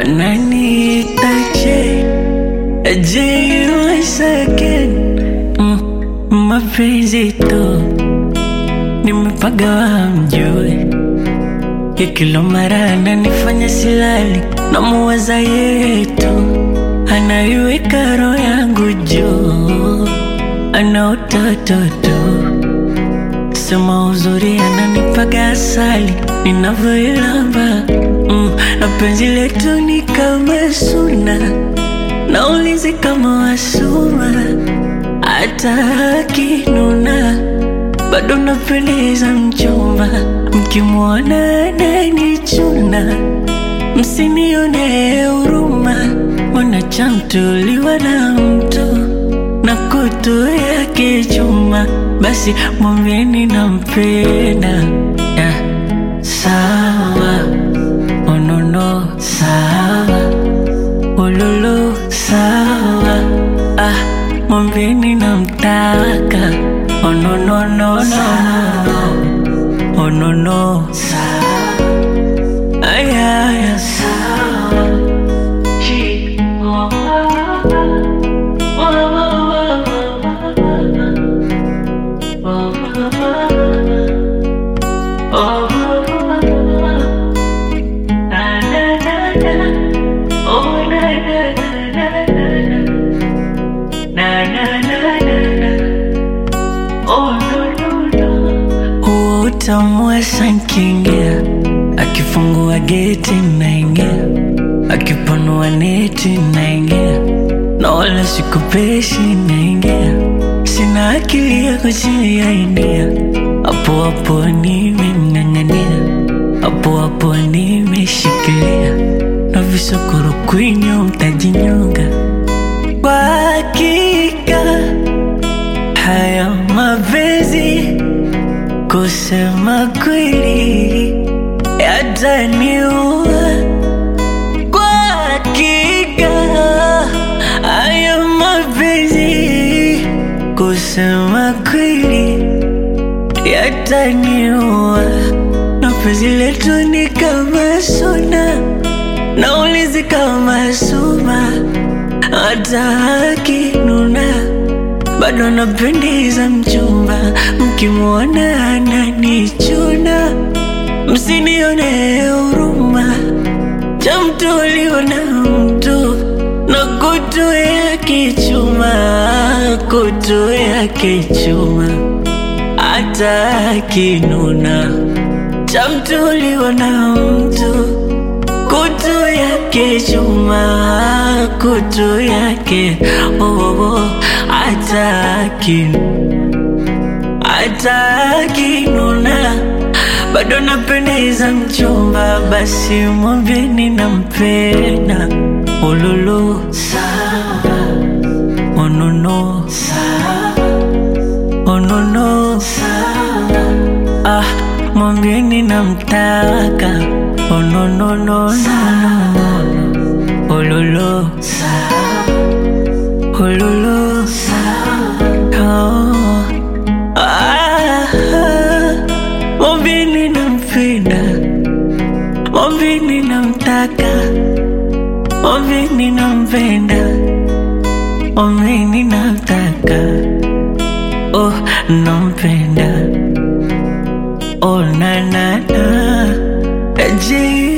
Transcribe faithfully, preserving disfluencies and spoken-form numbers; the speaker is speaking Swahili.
wananiita J, J once again. mm, Mapenzi tu nimepagawa mjue, ya kila mara ananifanya silali, namuwaza yetu, anaiweka roho yangu juu, ana utoto tu. Sema uzuri ananipaga asali ninavyoilamba. mm, Na penzi letu ni kama suna, naulizi kama wasuma, hata akinuna bado napendeza mchumba. Mkimwona ananichuna, msinione huruma, mwanachamtuliwa na mtu na kutu yake chuma. Basi mwambieni nampenda, yeah. Sawa, oh no no, sawa, ululu, sawa. Ah, mwambieni namtaka, oh no no no no, oh no no, sawa, aya aya, sawa. Chi, oh, oh, oh, oh, na na na na, oh na na na na, na na na na, oh no no no. Utamwa sankingia, akifungua geti naingia, akipanua neti naingia, na wala sikupeshi naingia. Sina akili ya kuchia india, hapo hapo nimemng'ang'ania, hapo hapo nimeshikilia, na visokoro kwinyo mtajinyonga. Kwa hakika haya mapenzi, kusema kweli yataniua. Kwa hakika haya mapenzi, kusema kweli yataniua. Na penzi letu ni kama suna, naulizi kama suma, hata akinuna bado napendeza mchumba. Mkimwona ananichuna, msinione huruma, chamtuliwa na mtu na kutu yake chuma, kutu yake chuma, hata akinuna, chamtuliwa na mtu, kutu yake chuma, kutu yake, oh, oh, oh, hata akinuna, hata akinuna bado napendeza mchumba. Basi mwambieni nampenda, ululu, sawa, oh no no, sawa, oh no no, sawa. Ah, mwambieni namtaka, oh no no no, sawa, ululu, sawa, ululu, sawa, oh. Ah, mwambieni nampenda, mwambieni namtaka, mwambieni nampenda, mwambieni namtaka, oh nampenda, oh na na na, J